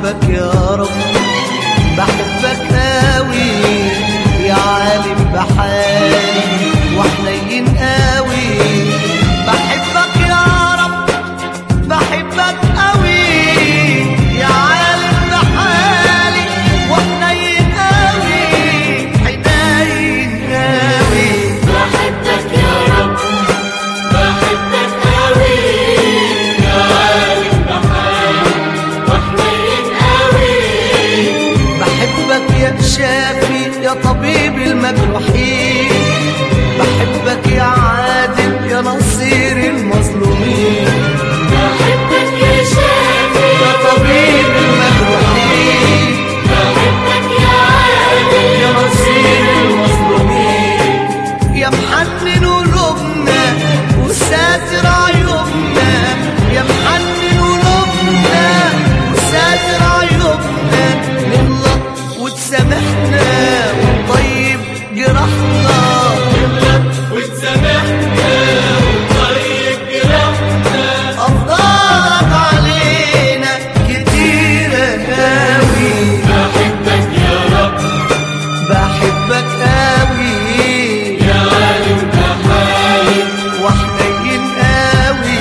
بحبك يا رب، بحبك قوي يا عالم بحالي وحنين قوي. بحبك يا رب، بحبك قوي يا عالم بحالي وحنين قوي، حنين قوي. بحبك يا رب، بحبك قوي يا عالم بحالي وحنين قوي. بحبك يا شافي يا طبيب المجروحين، بحبك يا عادل يا نصير المظلومين. بحبك يا شافي يا طبيب المجروحين، بحبك يا عادل يا نصير المظلومين. يا محنن قلوبنا وساتر عيوبنا، يا محنن قلوبنا وساتر عيوبنا، نغلط وتسامحنا وطيب جراحنا، وتسامحنا وطيب جراحنا. أفضلك علينا كتيرة قوي. بحبك يا رب، بحبك قوي يا عالم بحالي وحنين قوي.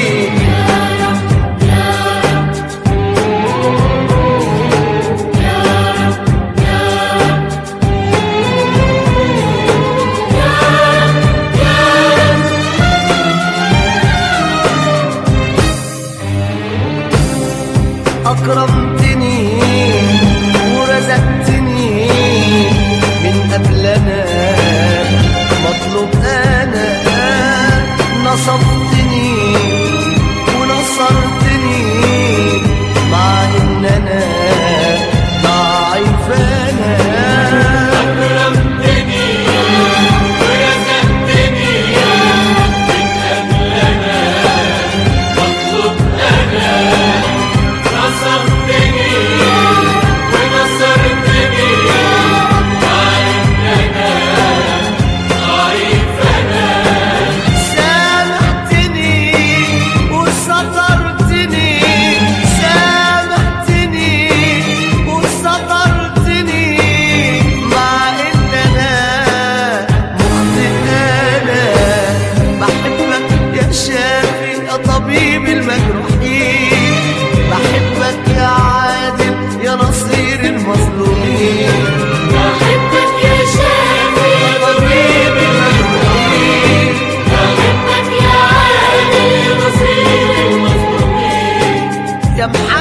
أكرمتني ورزقتني من قبل أنا، مطلوب أنا نصفتني ونصرتني مع إن أنا ضعيف. أنا أكرمتني ورزقتني من قبل أنا، مطلوب أنا نصرتني ونصرتني مع إن أنا ضعيف. أنا سامحتني وسترتني، سامحتني وسترتني مع إن أنا مخطئ. أنا بحبك يا شافي يا طبيب المجروحين، بحبك يا عادل يا نصير المظلومين. بحبك يا شافي يا طبيب المجروحين، بحبك يا عالم نصير المظلومين. يا